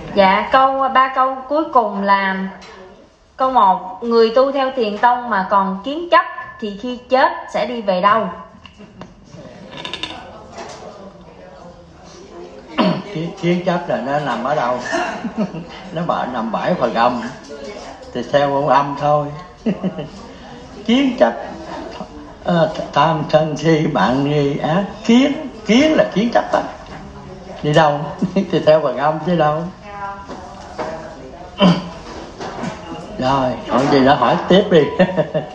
Dạ, ba câu cuối cùng là câu 1: người tu theo Thiền tông mà còn kiến chấp thì khi chết sẽ đi về đâu? Kiến chấp là nó nằm ở đâu? Nó nằm bãi phần âm thì theo ông âm thôi. Kiến chấp tham sân si mạng nghi ác, kiến là kiến chấp đó. Đi đâu? Thì theo phần âm chứ đâu. Rồi, còn gì nữa hỏi tiếp đi.